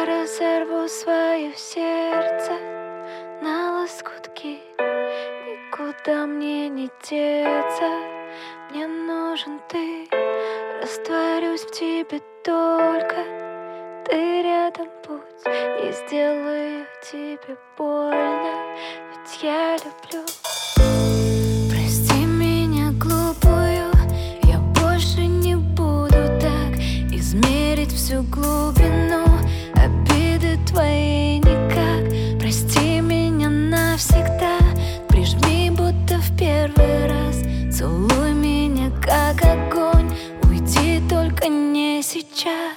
разорву свое сердце на лоскутки. Никуда мне не деться, мне нужен ты. Растворюсь в тебе только ты рядом будь. Не сделаю тебе больно, ведь я люблю. Прости меня глупую, я больше не буду так измерить всю глубину обиды твоей никак. Прости меня навсегда, прижми будто в первый раз. Целуй меня как огонь, уйди только не сейчас.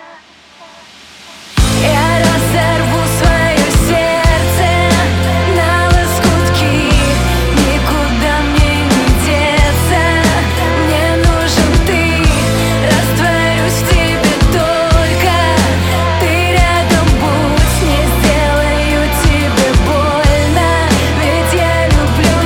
Я разорву свое сердце на лоскутки. Никуда мне не деться, мне нужен ты. Растворюсь в тебе только ты рядом будь. Не сделаю тебе больно, ведь я люблю.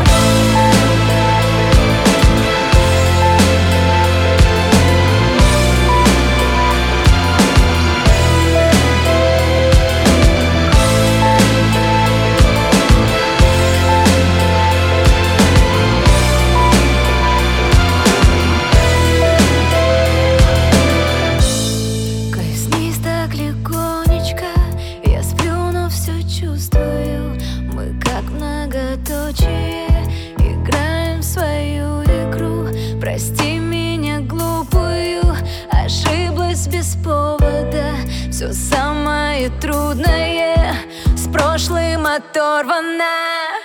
Коснись так легонечко, я сплю, но все чувствую. Мы как многоточие играем в свою игру. Прости меня глупую, ошиблась без повода. Все самое трудное с прошлым оторвано.